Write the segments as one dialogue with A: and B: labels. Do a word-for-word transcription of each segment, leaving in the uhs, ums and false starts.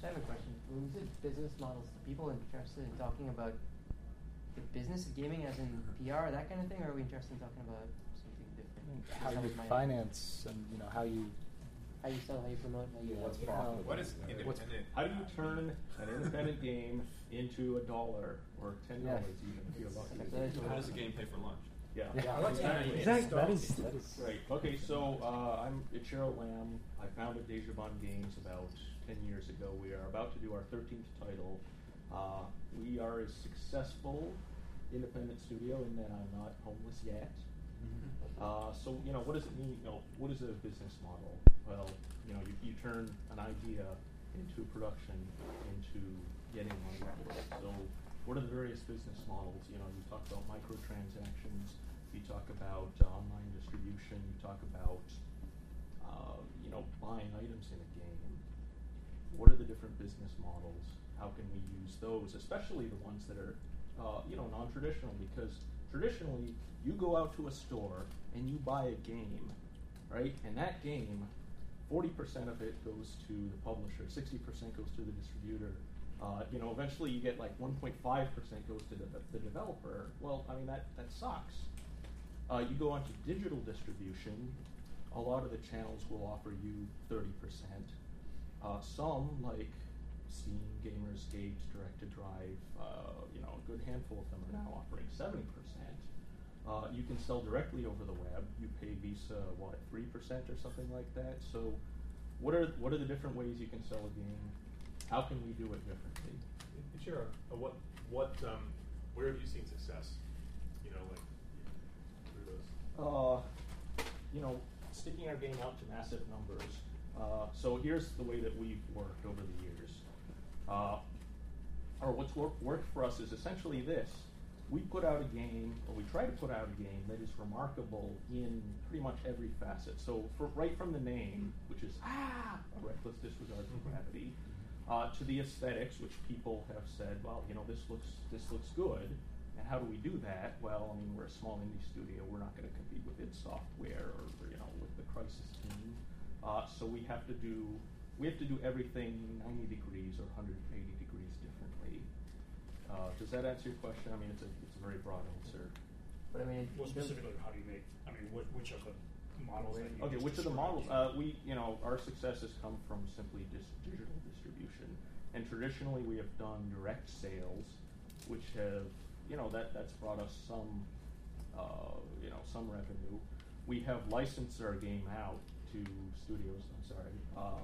A: So I have a question. When you said business models, are people interested in talking about the business of gaming as in P R, that kind of thing, or are we interested in talking about something different?
B: How you finance and, you know, how you...
A: How you sell, how you promote, how you...
C: What's
A: profitable?
C: What is independent?
D: How do you turn an independent game into a dollar or ten dollars
A: Yeah.
D: even if you're lucky?
A: Okay.
E: How does a game pay for lunch?
D: Yeah,
B: Yeah.
C: I like to
D: exactly.
B: Exactly. That is, that is...
D: Right. Okay, so uh, I'm Ichiro Lamb. I founded Deja Bon Games about ten years ago. We are about to do our thirteenth title. Uh, we are a successful independent studio in that I'm not homeless yet. Uh, so, you know, what does it mean? You know, what is a business model? Well, you know, you, you turn an idea into production, into getting money for it. So, what are the various business models? You know, you talk about microtransactions, you talk about uh, online distribution, you talk about, uh, you know, buying items in a game. What are the different business models? How can we use those, especially the ones that are, uh, you know, non-traditional? Because traditionally, you go out to a store and you buy a game, right? And that game, forty percent of it goes to the publisher, sixty percent goes to the distributor. Uh, you know, eventually you get like one point five percent goes to the, the developer. Well, I mean, that, that sucks. Uh, you go on to digital distribution, a lot of the channels will offer you thirty percent. Uh, some, like Steam, Gamersgate, Direct-to-Drive, uh, you know, a good handful of them are now offering seventy percent. Uh, you can sell directly over the web. You pay Visa, what, three percent or something like that? So what are what are the different ways you can sell a game? How can we do it differently?
F: Sure. Uh, what, what, um, where have you seen success? You know, like, through those?
D: Uh, you know, sticking our game out to massive numbers. Uh, so here's the way that we've worked over the years. Uh, or what's wor- worked for us is essentially this. We put out a game, or we try to put out a game that is remarkable in pretty much every facet. So for, right from the name, which is ah, a reckless disregard for gravity, uh, to the aesthetics, which people have said, well, you know, this looks this looks good. And how do we do that? Well, I mean, we're a small indie studio. We're not going to compete with id Software or, or you know with the Crysis team. Uh, so we have to do we have to do everything ninety degrees or one hundred eighty degrees differently. Uh, does that answer your question? I mean, it's a it's a very broad answer.
A: But I mean,
C: Well, specifically, how do you make? I mean, what, which of the models? That you
D: Okay,
C: just
D: which of the
C: described
D: models?
C: you-
D: Uh, we, you know, our success has come from simply dis- digital distribution, and traditionally we have done direct sales, which have, you know, that that's brought us some, uh, you know, some revenue. We have licensed our game out to studios. I'm sorry. Uh,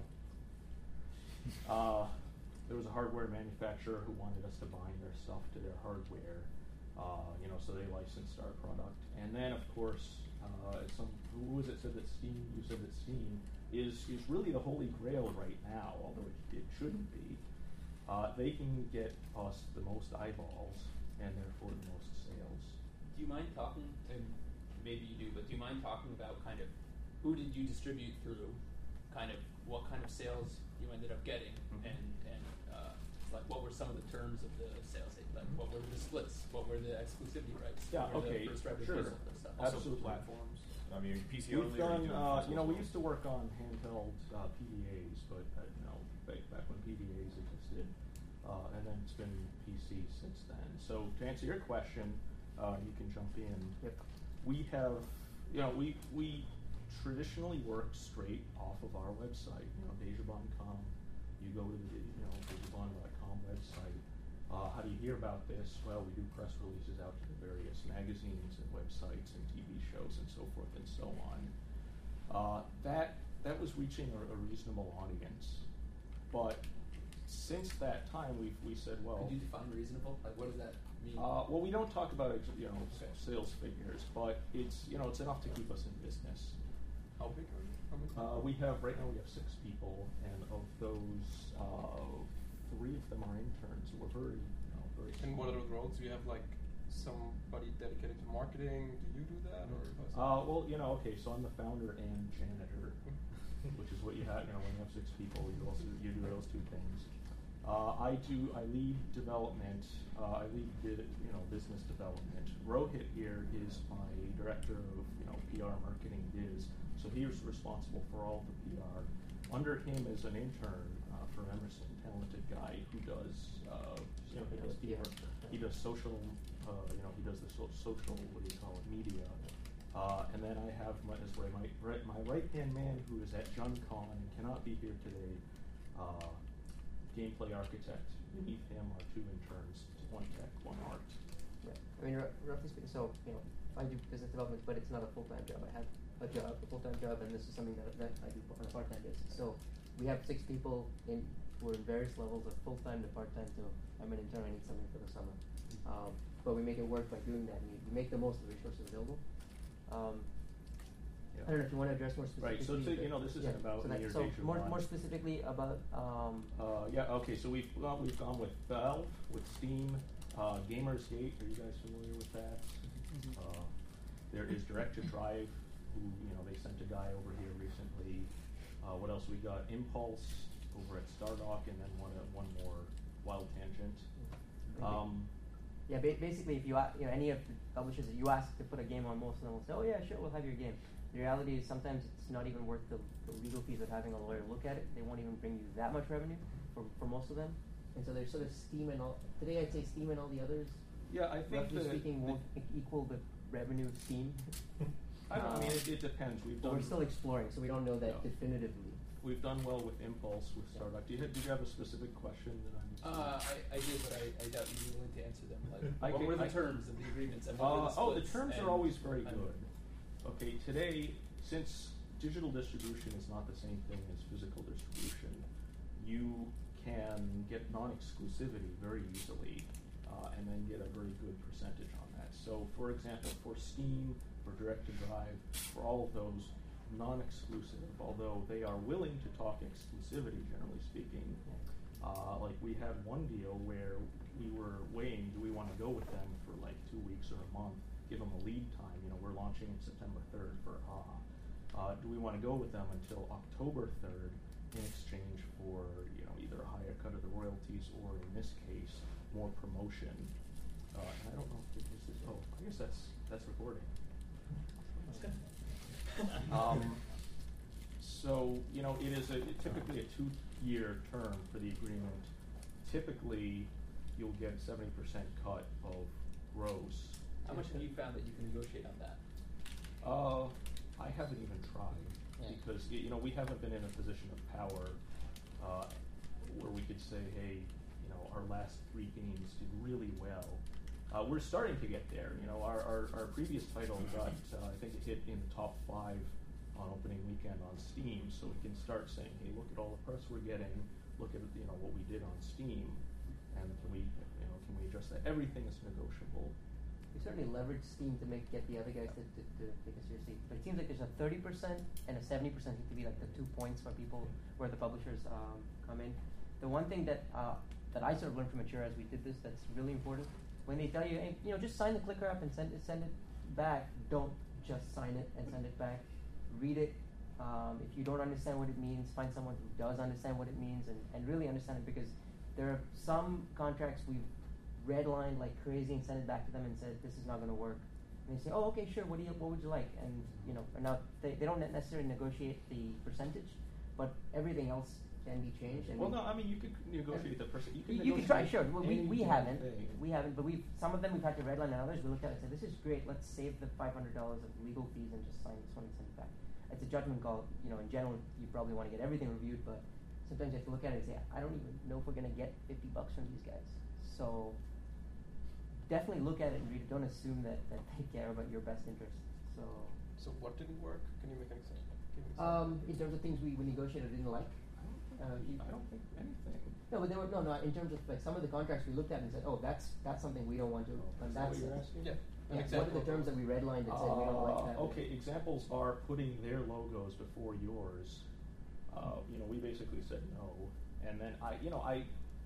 D: uh, there was a hardware manufacturer who wanted us to bind their stuff to their hardware, uh, you know, so they licensed our product. And then, of course, uh, some who was it said that Steam? You said that Steam is is really the holy grail right now, although it, it shouldn't be. Uh, they can get us the most eyeballs and therefore the most sales.
E: Do you mind talking, and maybe you do, but do you mind talking about kind of who did you distribute through, kind of what kind of sales you ended up getting,
D: mm-hmm.
E: and, and uh, like what were some of the terms of the sales? Like mm-hmm. what were the splits? What were the exclusivity rights?
D: Yeah,
E: what were
D: okay,
E: the first right of
D: sure.
E: refusal and stuff?
F: Also
D: Absolutely.
F: platforms. I mean, P C
D: We've
F: only. or
D: done,
F: you doing
D: uh,
F: consoles
D: you know, we
F: as
D: used to work on handheld uh, P D As, but uh, you know, back, back when P D As existed, uh, and then it's been P C since then. So to answer your question, uh, you can jump in.
A: Yep.
D: We have, you know, we we traditionally work straight off of our website. You know, Dejabon dot com. You go to the you know Dejabon dot com website. Uh, how do you hear about this? Well, we do press releases out to the various magazines and websites and T V shows and so forth and so on. Uh, that that was reaching a, a reasonable audience, but since that time, we we said, well,
E: could you define reasonable? Like, what does that mean?
D: Uh, well, we don't talk about you know okay. sales figures, but it's you know it's enough to keep us in business.
E: How big are you? How many
D: Uh, we have right now we have six people, and of those, uh, three of them are interns. We're very, you know, very.
G: And what are the roles? Do you have like somebody dedicated to marketing? Do you do that, or?
D: Uh, well, you know, okay. So I'm the founder and janitor, which is what you have. You know, when you have six people, you also you do those two things. Uh, I do. I lead development. Uh, I lead, you know, business development. Rohit here is my director of, you know, P R, marketing, biz. So he is responsible for all the P R. Under him is an intern uh, from Emerson, talented guy who does, uh, you know, he does P R, he does social, uh, you know, he does the so- social, what do you call it, media. Uh, and then I have my, as my, right, my right-hand man who is at JunCon and cannot be here today, uh, gameplay architect. Beneath him are two interns, one tech, one art.
A: Right. I mean, r- roughly speaking, so, you know, I do business development, but it's not a full-time job. I have a job, a full-time job, and this is something that, that I do on a part-time basis. So we have six people in, who are in various levels of full-time to part-time to, I'm an intern, I need something for the summer. Um, but we make it work by doing that, and we, we make the most of the resources available. Um,
D: Yeah.
A: I don't know if you want to address more specifically.
D: Right, so, so you know, this isn't
A: yeah,
D: about
A: so
D: me
A: that-
D: or
A: So
D: Deja
A: more,
D: Vu.
A: more specifically about, um,
D: Uh, yeah, okay, so we've gone, we've gone with Valve, with Steam, uh, Gamersgate, are you guys familiar with that?
A: Mhm.
D: Uh, there is Direct to Drive, who, you know, they sent a guy over here recently. Uh, what else we got? Impulse over at Stardock, and then one, uh, one more, Wild Tangent. Um,
A: yeah, ba- basically, if you, a- you know, any of the publishers that you ask to put a game on, most of them will say, oh yeah, sure, we'll have your game. The reality is sometimes it's not even worth the, the legal fees of having a lawyer look at it. They won't even bring you that much revenue for, for most of them. And so there's sort of Steam and all, today I'd say Steam and all the others,
D: yeah, I think
A: roughly
D: that
A: speaking,
D: the-
A: won't e- equal the revenue of Steam.
D: I don't, I mean,
A: Uh,
D: it, it depends, we've
A: But
D: done.
A: we're still exploring, so we don't know that
D: Yeah.
A: definitively.
D: We've done well with Impulse, with
A: Yeah.
D: Stardock. Do you, ha- did you have a specific question that I'm?
E: Uh, I, I did, but I, I doubt you'd be willing to answer them. Like,
D: I
E: what
D: can-
E: were the
D: I-
E: terms of the agreements and what were
D: Uh,
E: the
D: oh, the
E: splits
D: terms
E: and-
D: are always very
E: and-
D: good. Okay, today, since digital distribution is not the same thing as physical distribution, you can get non-exclusivity very easily, uh, and then get a very good percentage on that. So, for example, for Steam, for Direct to Drive, for all of those, non-exclusive, although they are willing to talk exclusivity, generally speaking. Uh, like we had one deal where we were weighing, do we want to go with them for like two weeks or a month, give them a lead time, you know, we're launching September third for A H A. Uh, do we want to go with them until October third in exchange for, you know, either a higher cut of the royalties or in this case, more promotion? Uh, and I don't know if this is, oh, I guess that's, that's recording. Um, so, you know, it is a, typically a two-year term for the agreement. Typically, you'll get seventy percent cut of gross.
E: How much have you found that you can negotiate on that?
D: Uh, I haven't even tried,
A: Yeah.
D: because, y- you know, we haven't been in a position of power, uh, where we could say, hey, you know, our last three games did really well. Uh, we're starting to get there. You know, our, our, our previous title got, uh, I think it hit in the top five on opening weekend on Steam, so we can start saying, hey, look at all the press we're getting, look at, you know, what we did on Steam, and can we, you know, can we address that? Everything is negotiable.
A: We certainly leverage Steam to make get the other guys to, to, to take us seriously. But it seems like there's a thirty percent and a seventy percent seem to be like the two points where people, where the publishers um, come in. The one thing that uh, that I sort of learned from Mature as we did this that's really important, when they tell you, hey, you know, just sign the clicker app and send it, send it back. Don't just sign it and send it back. Read it. Um, if you don't understand what it means, find someone who does understand what it means and, and really understand it, because there are some contracts we've redlined like crazy and sent it back to them and said, this is not going to work. And they say, oh, okay, sure. What do you, what would you like? And you know, and now they, they don't necessarily negotiate the percentage, but everything else can be changed. And
D: Well,
A: we,
D: no, I mean, you could negotiate the person. You
A: you,
D: can
A: you can try,
D: negotiate
A: sure. Well, we,
D: any
A: we
D: damn
A: haven't,
D: thing.
A: we haven't, but we've some of them we've had to redline, and others we looked at it and said, this is great. Let's save the five hundred dollars of legal fees and just sign this one and send it back. It's a judgment call. You know, in general, you probably want to get everything reviewed, but sometimes you have to look at it and say, I don't even know if we're going to get fifty bucks from these guys. So definitely look at it and read it. Don't assume that, that they care about your best interest. So,
G: So what didn't work? Can you make an example? Give me an
A: um,
G: example.
A: in terms of things we, we negotiated didn't like.
D: I don't
A: Uh,
D: think,
A: you-
D: I don't think anything.
A: No, but they were no, no. In terms of like some of the contracts we looked at and said, oh, that's that's something we don't want to.
D: Oh,
A: And
D: is that
A: that's
D: what you're asking?
G: Yeah. An
A: yeah, what
G: example
A: are the
G: of
A: terms
G: what-
A: that we redlined and said we don't like that?
D: Uh, okay, examples are putting their logos before yours. Uh, you know, we basically said no, and then I, you know, I,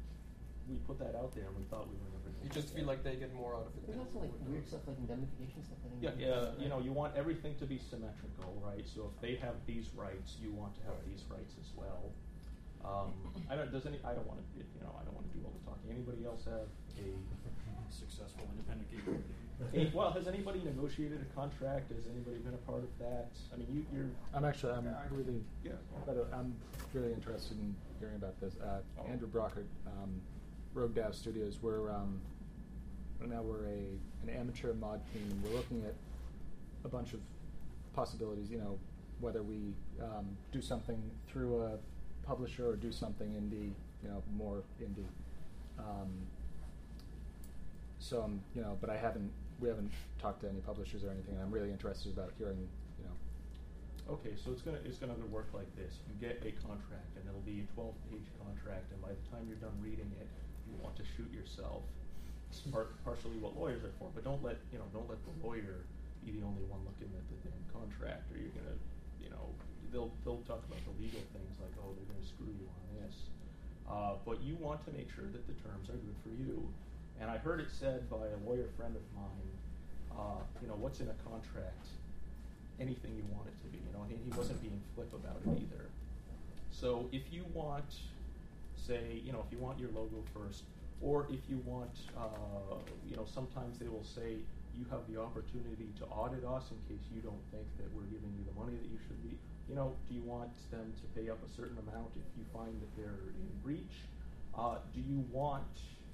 D: we put that out there and we thought we were never going
G: You just feel like they get more out of it.
A: There's
G: than
A: also like
G: we would.
A: weird stuff like indemnification stuff. I think
D: Yeah,
A: we-
D: yeah, you know, you want everything to be symmetrical, right? So if they have these rights, you want to have these rights as well. Um, I don't. Does any? I don't want to. You know, I don't want to do all the talking. Anybody else have a?
C: Successful independent game company.
D: Hey, well, has anybody negotiated a contract? Has anybody been a part of that? I mean, you, you're.
B: I'm actually, I'm
G: Yeah, I-
B: really,
D: Yeah.
B: by the way, I'm really interested in hearing about this. Uh,
D: Oh.
B: Andrew Brockert, um, Rogue Dav Studios. We're um, right now we're a an amateur mod team, and we're looking at a bunch of possibilities. You know, whether we um, do something through a publisher or do something indie. You know, more indie. Um, so um, you know, but I haven't. We haven't talked to any publishers or anything, and I'm really interested about hearing. You know.
D: Okay, so it's gonna it's gonna work like this. You get a contract, and it'll be a twelve-page contract, and by the time you're done reading it, you want to shoot yourself. It's par- partially what lawyers are for, but don't let you know don't let the lawyer be the only one looking at the damn contract, or you're gonna, you know, they'll they'll talk about the legal things like, oh, they're gonna screw you on this. Uh, but you want to make sure that the terms are good for you. And I heard it said by a lawyer friend of mine, uh, you know, what's in a contract? Anything you want it to be. You know, he, he wasn't being flip about it either. So if you want, say, you know, if you want your logo first, or if you want, uh, you know, sometimes they will say you have the opportunity to audit us in case you don't think that we're giving you the money that you should be. You know, do you want them to pay up a certain amount if you find that they're in breach? Uh, do you want,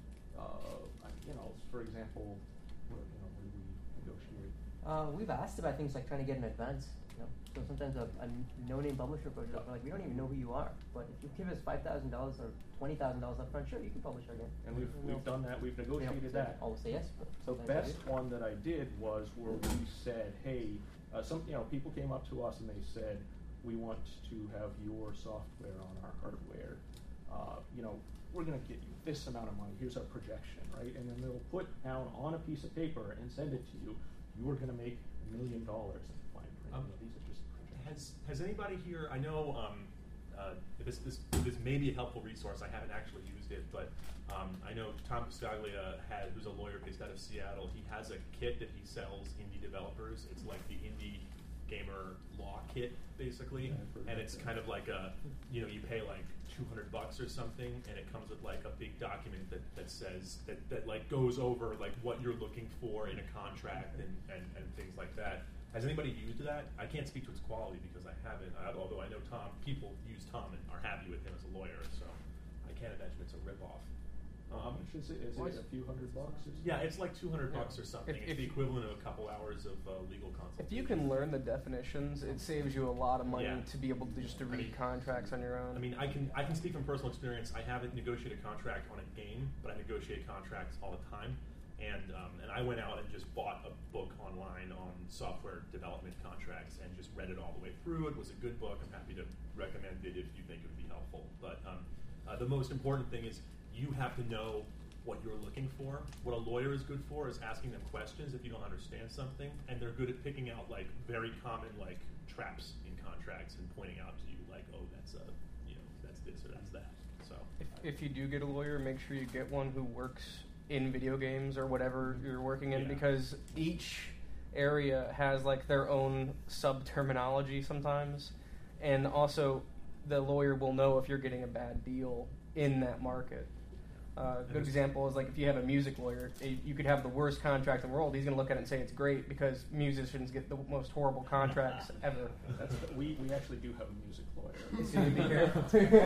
D: uh, you know, for example, what, you know, what do we negotiate?
A: Uh, we've asked about things like trying to get an advance. You know, so sometimes a, a no-name publisher approaches us, we're like, we don't even know who you are, but if you give us five thousand dollars or twenty thousand dollars up front, sure, you can publish our game.
D: And we've we've done that. We've negotiated
A: They don't
D: that.
A: always say yes, but
D: The
A: sometimes they
D: best
A: do.
D: one that I did was where we said, hey, uh, some you know people came up to us and they said, we want to have your software on our hardware. Uh, you know, we're going to get you this amount of money. Here's our projection, right? And then they'll put down on a piece of paper and send it to you. You are going to make a million dollars. And fine print.
F: Um,
D: You know, these are just projections.
F: Has Has anybody here? I know um, uh, this this this may be a helpful resource. I haven't actually used it, but um, I know Tom Buscaglia had, who's a lawyer based out of Seattle. He has a kit that he sells indie developers. It's like the indie gamer law kit, basically,
D: Yeah, I've heard
F: and
D: about
F: it's
D: that.
F: kind of like a, you know, you pay like two hundred bucks or something, and it comes with like a big document that, that says that, that like goes over like what you're looking for in a contract and, and, and things like that. Has anybody used that? I can't speak to its quality because I haven't, uh, although I know Tom, people use Tom and are happy with him as a lawyer, so I can't imagine it's a ripoff.
D: Uh, how much is it? Is
A: What's-
D: it a few hundred bucks? Or something?
F: Yeah, it's like two hundred
G: Yeah.
F: bucks or something.
G: If-
F: it's
G: if
F: the
G: you-
F: equivalent of a couple hours of uh, legal consultation.
G: If you can learn the definitions, it saves you a lot of money
F: Yeah.
G: to be able to just to
F: I
G: read
F: mean-
G: contracts on your own.
F: I mean, I can I can speak from personal experience. I haven't negotiated a contract on a game, but I negotiate contracts all the time. And um, and I went out and just bought a book online on software development contracts and just read it all the way through. It was a good book. I'm happy to recommend it if you think it would be helpful. But um, uh, the most important thing is you have to know what you're looking for. What a lawyer is good for is asking them questions if you don't understand something, and they're good at picking out like very common like traps in contracts and pointing out to you like, oh, that's a, you know, that's this or that's that. So
G: If, if you do get a lawyer, make sure you get one who works in video games or whatever you're working in,
F: Yeah.
G: because each area has like their own sub terminology sometimes, and also the lawyer will know if you're getting a bad deal in that market. Uh, a good example is like if you have a music lawyer, eh, you could have the worst contract in the world. He's going to look at it and say it's great because musicians get the most horrible contracts ever.
D: That's the, we we actually do have a music lawyer.
G: So you be careful.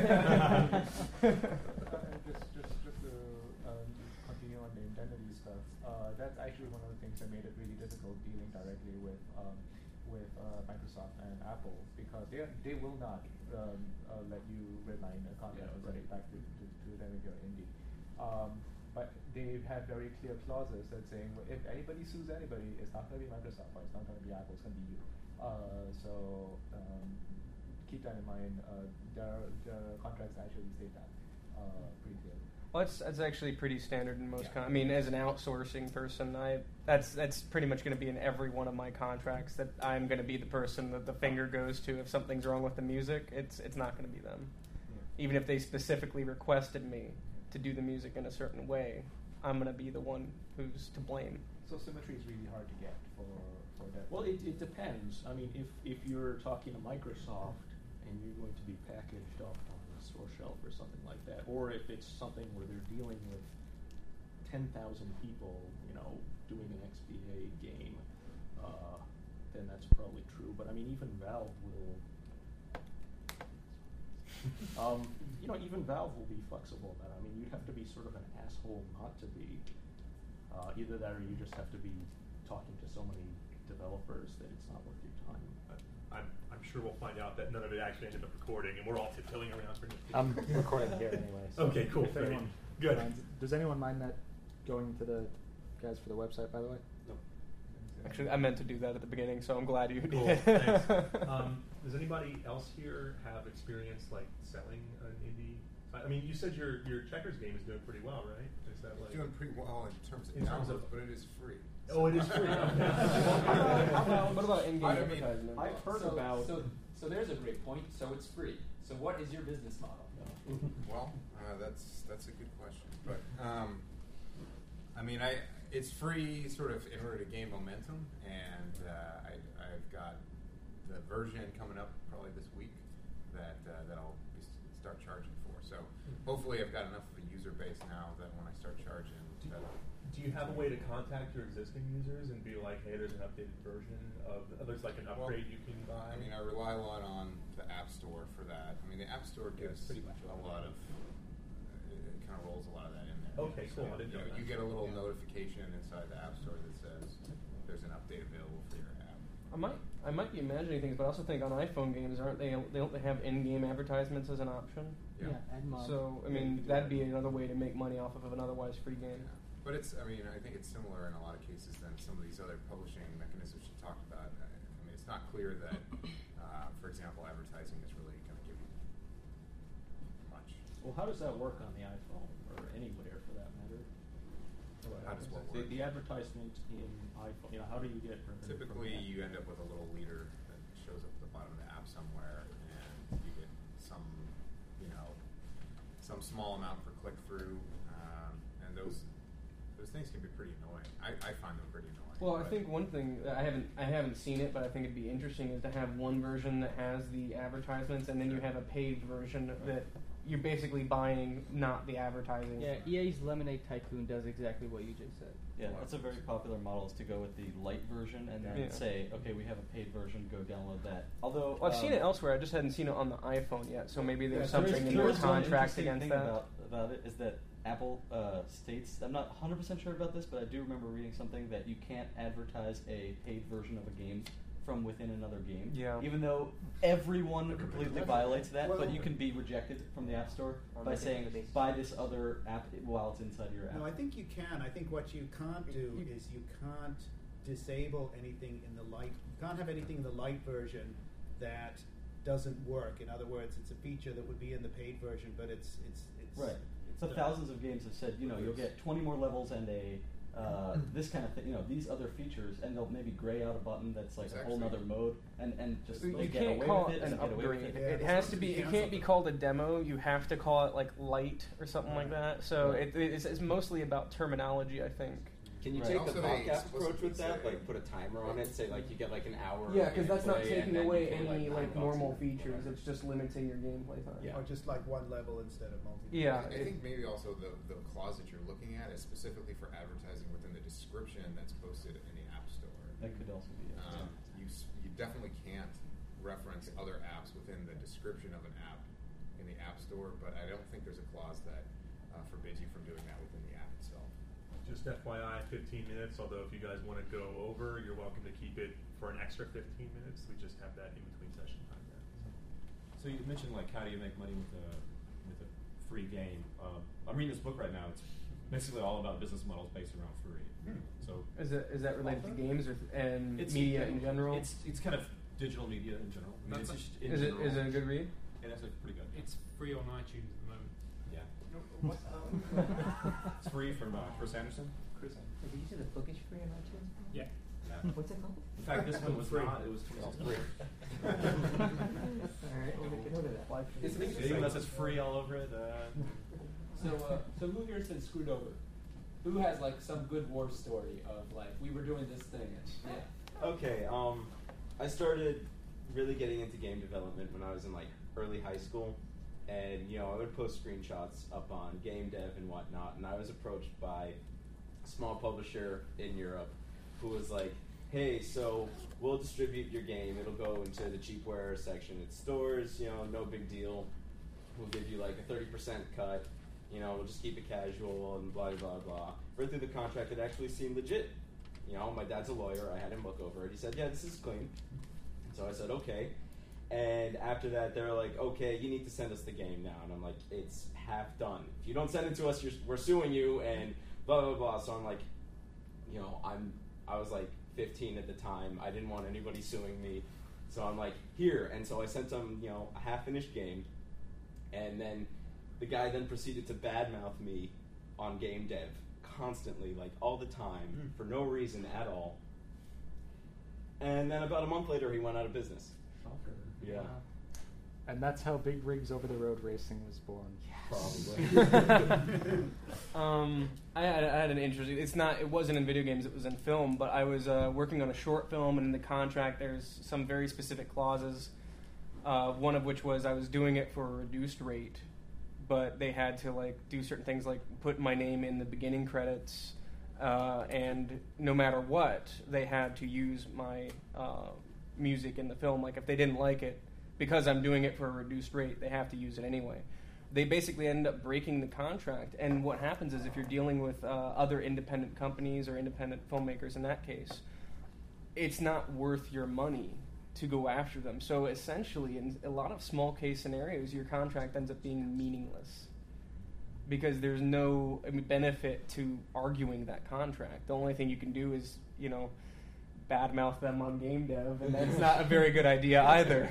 B: Uh, just, just, just to um, continue on the indemnity stuff, uh, that's actually one of the things that made it really difficult dealing directly with um, with uh, Microsoft and Apple, because they are, they will not um, uh, let you redline a contract
D: Yeah,
B: and send
D: right.
B: it back to, to, to them if you're indie. Um, but they have very clear clauses that saying, well, if anybody sues anybody, it's not going to be Microsoft, or it's not going to be Apple, it's going to be you. Uh, so um, keep that in mind. Uh, their, their contracts actually state that uh, pretty clearly.
G: Well, that's that's actually pretty standard in most.
B: Yeah.
G: Con- I mean, as an outsourcing person, I that's that's pretty much going to be in every one of my contracts that I'm going to be the person that the finger goes to if something's wrong with the music. It's it's not going to be them,
B: Yeah.
G: even if they specifically requested me to do the music in a certain way. I'm going to be the one who's to blame.
B: So symmetry is really hard to get for, for that.
D: Well, it, it depends. I mean, if, if you're talking to Microsoft and you're going to be packaged up on a store shelf or something like that, or if it's something where they're dealing with ten thousand people, you know, doing an X B A game, uh, then that's probably true. But I mean, even Valve will, um, you know, even Valve will be flexible about it. I mean, you'd have to be sort of an asshole not to be. Uh, either that, or you just have to be talking to so many developers that it's not worth your time.
F: I'm, I'm sure we'll find out that none of it actually ended up recording, and we're all tiptoeing around for nifty.
B: I'm recording here anyway. So
F: Okay, cool.
B: if
F: Great.
B: anyone
F: Good.
B: minds- does anyone mind that going to the guys for the website, by the way?
C: No.
G: Actually, I meant to do that at the beginning, so I'm glad you
F: Cool,
G: did.
F: thanks. Um, does anybody else here have experience like selling an indie? I mean, you said your your checkers game is doing pretty well, right? Is that like
H: It's doing pretty well in terms of
F: In terms
H: downloads,
F: of-
H: but it is free.
F: Oh, it is free.
G: How about, what about in-game
H: I mean,
G: advertisement?
D: I've heard
E: so,
D: about.
E: So, so there's a great point. So it's free. So what is your business model?
H: Well, uh, that's that's a good question, but um, I mean, I it's free sort of in order to gain momentum, and uh, I, I've got the version coming up probably this week that uh, that I'll be, start charging for. So hopefully, I've got enough of a user base now that when I start charging, that'll.
F: Do you have a way to contact your existing users and be like, hey, there's an updated version of, there's like an upgrade
H: Well,
F: you can buy?
H: I mean, I rely a lot on the App Store for that. I mean, the App Store gives
F: pretty much
H: a lot of, uh, it, it kind of rolls a lot of that in there.
F: Okay,
H: So,
F: cool. I didn't
H: you
F: know that.
H: You get a little notification inside the App Store that says there's an update available for your app.
G: I might, I might be imagining things, but I also think on iPhone games, aren't they? They don't they have in-game advertisements as an option?
A: Yeah, add mob.
G: So I
H: Yeah, you
G: mean,
H: could do
G: that'd
H: that.
G: be another way to make money off of an otherwise free game.
H: Yeah. But it's, I mean, I think it's similar in a lot of cases than some of these other publishing mechanisms you talked about. I, I mean, it's not clear that, uh, for example, advertising is really going to give you much.
D: Well, how does that work on the iPhone or anywhere for that matter?
H: How does what
D: The,
H: work?
D: the advertisement in iPhone, you know, how do you get revenue from
H: Typically,
D: that?
H: you end up with a little leader that shows up at the bottom of the app somewhere, and you get some, you know, some small amount for click through, um, and those those things can be pretty annoying. I, I find them pretty annoying.
G: Well, I
H: but-
G: think one thing that I haven't I haven't seen it, but I think it'd be interesting is to have one version that has the advertisements, and then you have a paid version that you're basically buying, not the advertising.
I: Yeah, E A's Lemonade Tycoon does exactly what you just said.
J: Yeah, that's a very popular model, is to go with the light version and then
G: Yeah.
J: say, okay, we have a paid version, go download that. Although
G: Well, I've
J: um,
G: seen it elsewhere. I just hadn't seen it on the iPhone yet. So maybe there's
J: there is-
G: something in
J: there
G: their
J: is one
G: contract
J: interesting
G: against
J: thing
G: that.
J: About, about it is that Apple uh, states, I'm not one hundred percent sure about this, but I do remember reading something that you can't advertise a paid version of a game from within another game.
G: Yeah.
J: Even though everyone completely violates that,
K: Well-
J: but you can be rejected from the App Store
A: On
J: by
A: the
J: saying,
A: basis.
J: buy this other app while it's inside your app.
K: No, I think you can. I think what you can't do
G: You-
K: is you can't disable anything in the light. You can't have anything in the light version that doesn't work. In other words, it's a feature that would be in the paid version, but it's it's it's
J: Right.
K: It's
J: So
K: done.
J: thousands of games have said, you know, you'll get twenty more levels and a uh, this kind of thing, you know, these other features, and they'll maybe gray out a button that's like
H: It's
J: a whole
H: actually-
J: nother mode, and and just
G: You
J: they get
G: can't
J: away
G: call
J: with
G: it
J: it
G: an
J: and get away with
G: upgrade.
J: it.
K: Yeah,
G: It
K: it's
G: has
K: supposed
G: to
K: to
G: be.
K: be
G: It can't be
K: canceled.
G: called a demo. You have to call it like light or something like that. So
J: Right.
G: it, it's, it's mostly about terminology, I think.
L: Can you
J: Right.
L: take
H: Also,
L: the
H: they
L: podcast approach
H: explicitly
L: with that?
H: say-
L: Like put a timer on it, say like you get like an hour.
G: Yeah,
L: of
G: because that's not
L: gameplay, and
G: taking
L: then
G: away
L: you pay,
G: any
L: nine
G: like
L: bucks
G: normal
L: or
G: features.
L: whatever.
G: It's just limiting your gameplay time.
L: Yeah.
K: or just like one level instead of multi.
G: Yeah.
H: I
G: it-
H: think maybe also the, the clause that you're looking at is specifically for advertising within the description that's posted in the App Store.
J: That could also be it.
H: Um, you, s- you definitely can't reference other apps within the description of an app in the App Store, but I don't think there's a clause that uh, forbids you from doing that within the app itself.
F: Just F Y I, fifteen minutes, although if you guys want to go over, you're welcome to keep it for an extra fifteen minutes. We just have that in between session time there.
C: So you mentioned like how do you make money with a with a free game? Um, I'm reading this book right now. It's basically all about business models based around free. So
G: Is it is that related to games or and
C: it's
G: media in general?
C: It's it's kind of digital media in general. I mean, it's just in
G: is it
C: general.
G: is it a good read?
C: Yeah, that's like pretty good.
M: It's free on iTunes at the moment.
C: Yeah. It's free from uh, Chris Anderson. Chris.
A: Did you say the book is free on iTunes?
C: Yeah.
A: What's it called?
C: In fact, this one was
F: Free.
C: not. It was twenty
F: Free.
A: Alright, we'll make a note of that.
E: It's
C: dollars. Even though it says free all over it. Uh,
E: So, uh, so who here's been screwed over? Who has like some good war story of like we were doing this thing? And, yeah.
L: Okay, um, I started really getting into game development when I was in like early high school, and you know I would post screenshots up on game dev and whatnot, and I was approached by small publisher in Europe who was like, hey, so we'll distribute your game. It'll go into the cheapware section at stores, you know, no big deal. We'll give you like a thirty percent cut. You know, we'll just keep it casual and blah, blah, blah. Read through the contract, it actually seemed legit. You know, my dad's a lawyer. I had him look over it. He said, yeah, this is clean. So I said, okay. And after that, they're like, okay, you need to send us the game now. And I'm like, it's half done. If you don't send it to us, you're, we're suing you and blah, blah, blah. So I'm like, you know, I'm, I was like fifteen at the time. I didn't want anybody suing me. So I'm like, here. And so I sent them, you know, a half-finished game. And then the guy then proceeded to badmouth me on game dev constantly, like all the time, mm. for no reason at all. And then about a month later, he went out of business.
D: Shocker.
L: Yeah.
B: Wow. And that's how Big Rigs Over the Road Racing was born.
L: Yes.
G: Probably. um, I, had, I had an interesting. It's not. It wasn't in video games. It was in film. But I was uh, working on a short film, and in the contract, there's some very specific clauses. Uh, one of which was I was doing it for a reduced rate, but they had to like do certain things, like put my name in the beginning credits, uh, and no matter what, they had to use my uh, music in the film. Like if they didn't like it, because I'm doing it for a reduced rate, they have to use it anyway. They basically end up breaking the contract, and what happens is if you're dealing with uh, other independent companies or independent filmmakers in that case, it's not worth your money to go after them. So essentially, in a lot of small case scenarios, your contract ends up being meaningless because there's no I mean, benefit to arguing that contract. The only thing you can do is, you know, badmouth them on game dev, and that's not a very good idea either.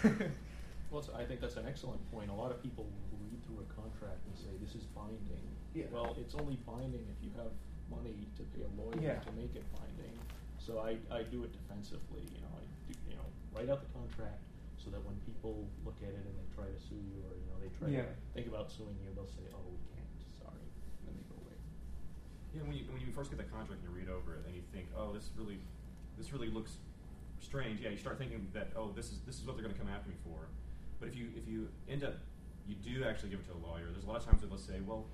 D: Well, so I think that's an excellent point. A lot of people will read through a contract and say, this is binding.
G: Yeah.
D: Well, it's only binding if you have money to pay a lawyer
G: Yeah.
D: to make it binding. So I, I do it defensively. You know, I do, you know, write out the contract so that when people look at it and they try to sue you, or you know, they try
G: Yeah.
D: to think about suing you, they'll say, "Oh, we can't. Sorry," and then they go away.
C: Yeah, when you when you first get the contract and you read over it and you think, oh, this really, this really looks strange. Yeah, you start thinking that, oh, this is this is what they're going to come after me for. But if you if you end up, you do actually give it to a lawyer. There's a lot of times that they'll say, well,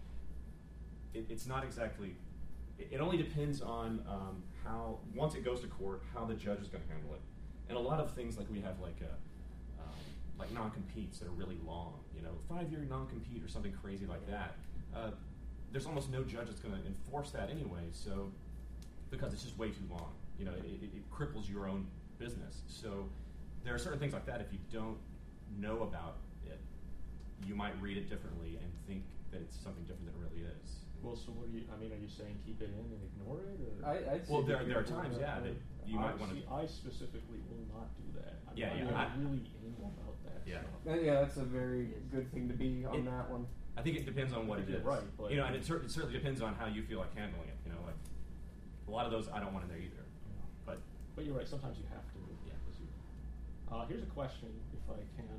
C: it, it's not exactly. It, it only depends on um, how once it goes to court, how the judge is going to handle it. And a lot of things like we have like a, um, like non-competes that are really long, you know, five-year non-compete or something crazy like that. Uh, there's almost no judge that's going to enforce that anyway. So because it's just way too long, you know, it, it, it cripples your own business. So there are certain things like that. If you don't know about it, you might read it differently and think that it's something different than it really is.
D: Well, so what are you? I mean, are you saying keep it in and ignore it? Or?
G: I, I'd
C: well,
G: say
C: there
G: that
C: there are
G: you're-
C: times, yeah, that you
D: I
C: might want to.
D: see, I specifically will not do that. I'm,
C: Yeah,
D: I'm
C: yeah, I-
D: really anal about that
C: Yeah.
D: stuff.
G: Uh, yeah, that's a very good thing to be on
C: It-
G: that one.
C: I think it depends on what it
D: You're
C: is,
D: right, but-
C: you know, and it, cer- it certainly depends on how you feel like handling it. You know, like a lot of those I don't want in there either.
D: Yeah.
C: But
D: But you're right. Sometimes you have to.
C: Yeah.
D: because you- Uh, here's a question, if I can.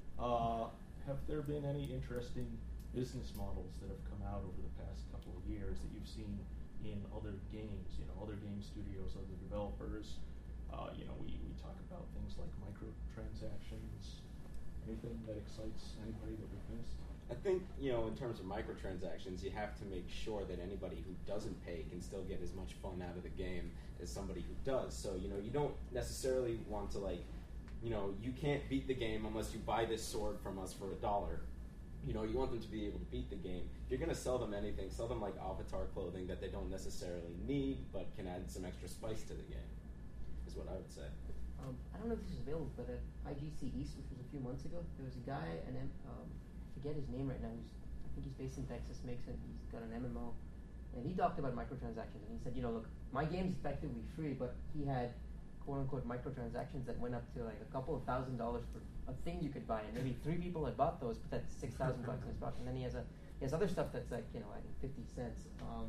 D: Uh, have there been any interesting business models that have come out over the past couple of years that you've seen in other games? You know, other game studios, other developers. Uh, you know, we, we talk about things like microtransactions. Anything that excites anybody that we've missed?
L: I think, you know, in terms of microtransactions, you have to make sure that anybody who doesn't pay can still get as much fun out of the game as somebody who does. So, you know, you don't necessarily want to, like, you know, you can't beat the game unless you buy this sword from us for a dollar. You know, you want them to be able to beat the game. If you're going to sell them anything, sell them, like, avatar clothing that they don't necessarily need but can add some extra spice to the game, is what I would say.
A: Um, I don't know if this is available, but at I G C East, which was a few months ago, there was a guy, an M- um, I forget his name right now. He's, I think he's based in Texas. Makes it. He's got an M M O, and he talked about microtransactions. And he said, you know, look, my game's effectively free, but he had quote unquote microtransactions that went up to like a couple of thousand dollars for a thing you could buy, and maybe three people had bought those, but that's six thousand bucks in his pocket. And then he has a he has other stuff that's like you know I think fifty cents. Um,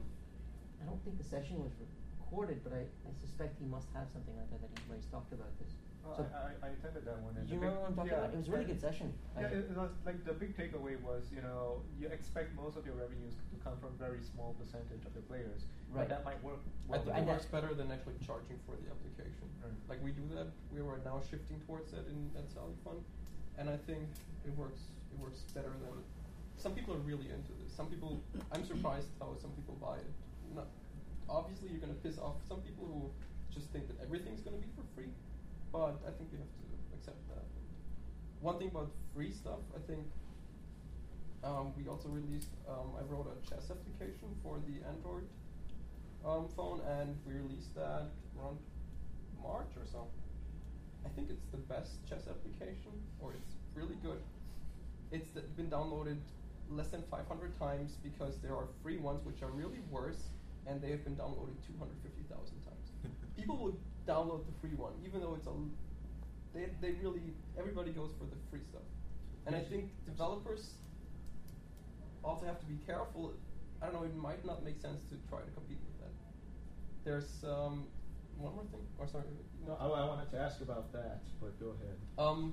A: I don't think the session was recorded, but I, I suspect he must have something like that that he, where he's talked about this.
N: Uh,
A: So-
N: I, I attended that one. and
A: Do you
N: the
A: remember what I'm
N: big-
A: talking
N: yeah,
A: about? It was a really
N: and-
A: good session.
N: Yeah,
A: I-
N: it was like the big takeaway was, you know, you expect most of your revenues to come from very small percentage of the players,
A: Right.
N: but that might work.
O: I
N: Well
O: think
A: And
O: it works
A: that-
O: better than actually charging for the application.
N: Right.
O: Like we do that, we are now shifting towards that in at Sally Fun, and I think it works. It works better than some people are really into this. Some people, I'm surprised how some people buy it. Not obviously you're gonna piss off some people who just think that everything's gonna be for free, but I think we have to accept that. One thing about free stuff, I think um, we also released. Um, I wrote a chess application for the Android um, phone, and we released that around March or so. I think it's the best chess application, or it's really good. It's th- been downloaded less than five hundred times because there are free ones which are really worse, and they have been downloaded two hundred fifty thousand times. People will download the free one, even though it's a. L- they they really everybody goes for the free stuff, and I think developers also have to be careful. I don't know. It might not make sense to try to compete with that. There's um, one more thing. Or sorry.
D: No, I, I wanted to ask about that, but go ahead.
O: Um,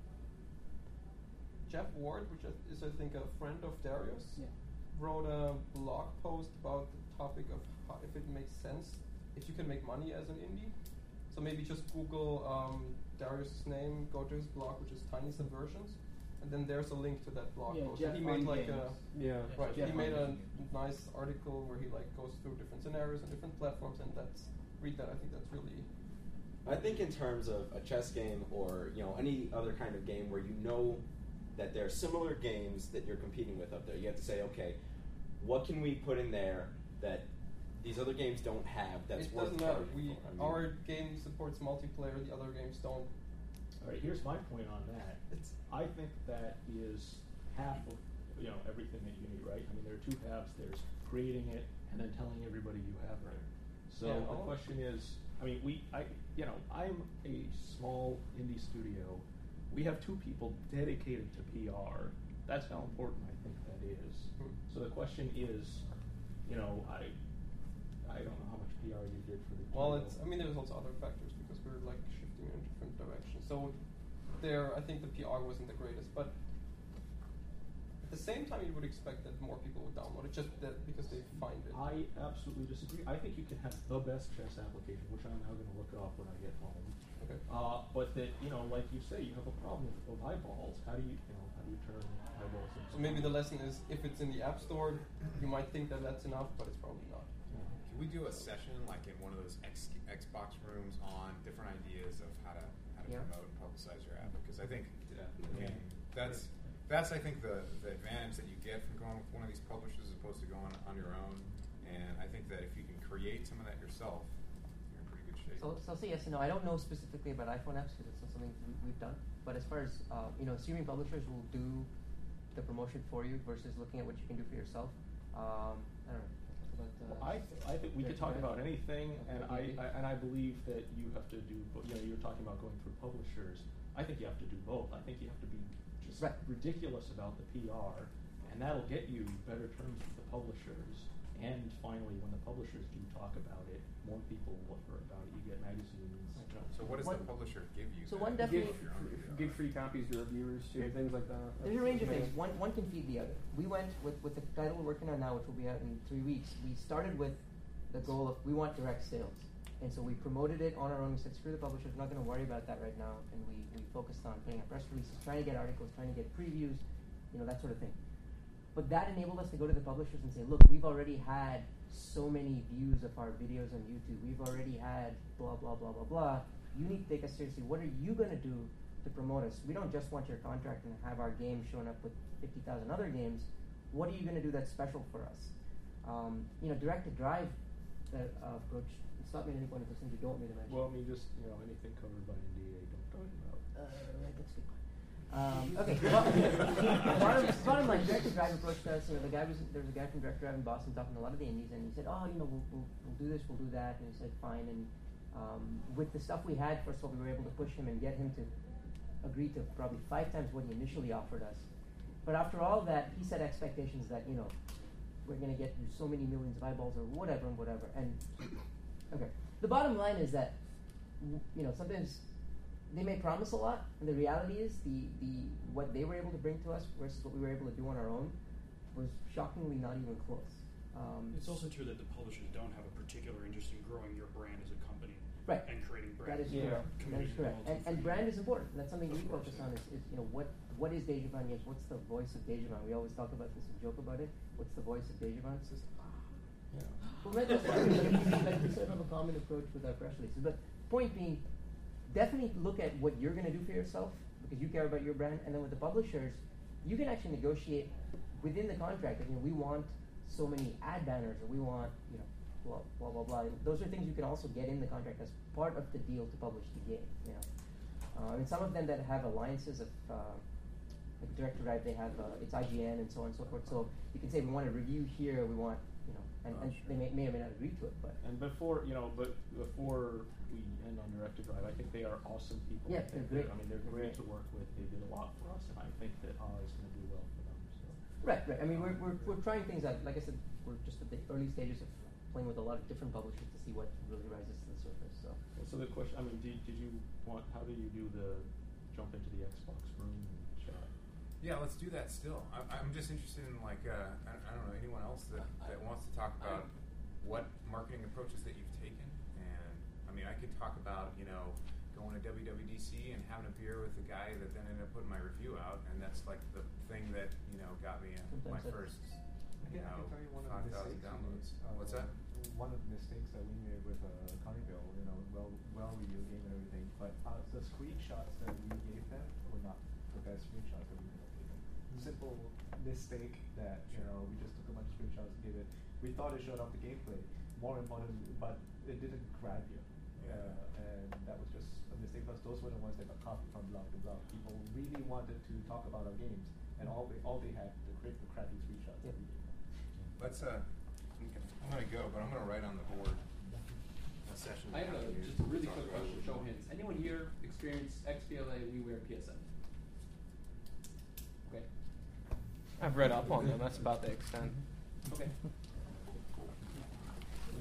O: Jeff Ward, which is I think a friend of Darius,
I: Yeah.
O: wrote a blog post about the topic of how, if it makes sense, if you can make money as an indie. So maybe just Google um, Darius' name, go to his blog, which is Tiny Subversions, and then there's a link to that blog
I: Yeah,
O: post.
I: Jeff
O: And he made
I: on
O: like
I: Games.
O: a
I: Yeah.
O: right.
I: Jeff
O: he made
I: on
O: a
I: Games.
O: nice article where he like goes through different scenarios and different platforms, and that's read that. I think that's really.
L: I think in terms of a chess game or you know any other kind of game where you know that there are similar games that you're competing with up there, you have to say, okay, what can we put in there that these other games don't have that's
O: It
L: worth
O: doesn't matter.
L: targeting
O: We
L: for? I mean,
O: our game supports multiplayer. The other games don't.
D: All right, here's my point on that.
O: It's
D: I think that is half of you know everything that you need, right? I mean, there are two halves. There's creating it and then telling everybody you have it. So
O: Yeah,
D: the
O: oh.
D: question is, I mean, we, I, you know, I'm a small indie studio. We have two people dedicated to P R. That's how important I think that is.
O: Hmm.
D: So the question is, you know, I, I don't know how much P R you did for the.
O: Well,
D: title.
O: it's. I mean, there's also other factors because we're like shifting in different directions. So there, I think the P R wasn't the greatest, but at the same time, you would expect that more people would download it just that because they find it.
D: I absolutely disagree. I think you can have the best chess application, which I'm now going to look up when I get home.
O: Okay.
D: Uh, but that, you know, like you say, you have a problem with, with eyeballs. How do you, you know, how do you turn eyeballs into?
O: So maybe the lesson is if it's in the App Store, you might think that that's enough, but it's probably not.
H: Can we do a session like in one of those X, Xbox rooms on different ideas of how to how to
A: Yeah.
H: promote and publicize your app? Because I think
L: Yeah.
H: I mean, that's that's I think the the advantage that you get from going with one of these publishers as opposed to going on your own. And I think that if you can create some of that yourself, you're in pretty good shape.
A: So, so I'll say yes and no. I don't know specifically about iPhone apps because it's not something we, we've done. But as far as uh, you know, streaming publishers will do the promotion for you versus looking at what you can do for yourself. Um, I don't know. But, uh,
D: Well, I, th- I think we could talk about anything, and I, I and I believe that you have to do. bo- You know, you're talking about going through publishers. I think you have to do both. I think you have to be just
A: Right.
D: ridiculous about the P R, and that'll get you better terms with the publishers. And finally, when the publishers do talk about it, more people will hear about it. You get magazines. You know.
H: So what does
A: One-
H: the publisher give you?
A: so
H: then?
A: one
H: You
A: definitely-
H: give your own
N: Give,
H: V R.
N: give free copies to reviewers, you know, things like that.
A: There's a range of
N: That's
A: things. One one can feed the other. We went with, with the title we're working on now, which will be out in three weeks. We started with the goal of we want direct sales, and so we promoted it on our own. We said screw the publishers, we're not going to worry about that right now, and we, we focused on putting out press releases, trying to get articles, trying to get previews, you know, that sort of thing. But that enabled us to go to the publishers and say, look, we've already had so many views of our videos on YouTube. We've already had blah blah blah blah blah. You need to take us seriously. What are you going to do to promote us? We don't just want your contract and have our game shown up with fifty thousand other games. What are you going to do that's special for us? Um, you know, direct to drive that uh, approach. It's not made any point of things you don't want me to mention.
D: Well, I mean, just you know, anything covered by N D A, don't talk about.
A: Uh, right, that's a good point. Um, okay, well, bottom, bottom line, Direct to Drive approached us. You know, the guy was there was a guy from Direct to Drive in Boston talking to a lot of the indies, and he said, "Oh, you know, we'll, we'll, we'll do this, we'll do that." And he said, "Fine." And um, with the stuff we had, first of all, we were able to push him and get him to agree to probably five times what he initially offered us. But after all that, he set expectations that you know we're going to get you so many millions of eyeballs or whatever and whatever. And okay, the bottom line is that w- you know sometimes they may promise a lot, and the reality is the, the what they were able to bring to us versus what we were able to do on our own was shockingly not even close. Um,
P: It's also true that the publishers don't have a particular interest in growing your brand as a company
A: Right.
P: and creating
A: That
P: brand.
A: is correct. That is correct. And, and brand is important. And that's something we focus on is, is you know what what is Dejavon? Yes, what's the voice of Dejavon? We always talk about this and joke about it. What's the voice of Dejavon? It's just, ah.
O: Yeah.
A: Well, that- that's fine, but if you- like we sort of have a common approach with our press releases. But point being, definitely look at what you're going to do for yourself because you care about your brand, and then with the publishers, you can actually negotiate within the contract. I mean, we want so many ad banners, or we want, you know, blah blah blah blah. Those are things you can also get in the contract as part of the deal to publish the game. You know, uh, and some of them that have alliances of. Uh, Like Direct to Drive, they have uh, it's I G N and so on and so forth. So you can say we want a review here, we want you know, and,
D: Oh,
A: and
D: sure.
A: they may, may or may not agree to it, but
D: And before you know, but before we end on Direct to Drive, I think they are awesome people.
A: Yeah,
D: I think
A: they're great.
D: I mean, they're
A: They're
D: great
A: great.
D: to work with. They did a lot for us, and I think that R is going to do well for them. So.
A: right, right. I mean, we're, we're we're trying things out. Like I said, we're just at the early stages of playing with a lot of different publishers to see what really rises to the surface. So
D: And so the question, I mean, did, did you want? How did you do the jump into the Xbox room chat?
H: Yeah, let's do that still. I, I'm just interested in, like, uh, I, I don't know, anyone else that, that wants to talk about what marketing approaches that you've taken. And, I mean, I could talk about, you know, going to W W D C and having a beer with the guy that then ended up putting my review out. And that's, like, the thing that, you know, got me in my
A: Sometimes
H: first,
Q: I
H: you
Q: can, I
H: know,
Q: can tell you one of
H: five
Q: the
H: thousand
Q: mistakes we
H: downloads.
Q: made. Uh,
H: What's that?
Q: One of the mistakes that we made with uh, Carnival, you know, well, well reviewed game and everything, but uh, the screenshots that we gave them were not the best screenshots that we could have taken. Simple mistake that you know we just took a bunch of screenshots and gave it. We thought it showed off the gameplay, more important, but it didn't grab you.
H: Yeah.
Q: Uh, and that was just a mistake because those were the ones that got copied from blog to blog. People really wanted to talk about our games, and all they all they had to create the crappy screenshots that we gave them.
H: Let's, uh, I'm going to go, but I'm going to write on the board a session.
E: I have a,
H: here
E: just a
H: to
E: really
H: talk
E: quick
H: about
E: question.
H: it.
E: Show of hands. Anyone here experience X B L A, WiiWare, P S N? Okay.
G: I've read up on them. That's about the extent.
E: Okay.